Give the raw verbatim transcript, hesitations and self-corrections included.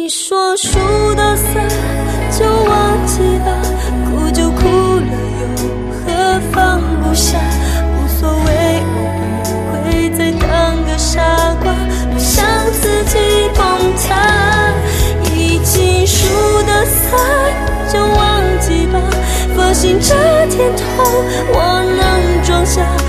你说输的散就忘记吧，哭就哭了又何放不下，无所谓，我不会再当个傻瓜，不想自己崩塌。已经输的散就忘记吧，放心这甜痛我能装下。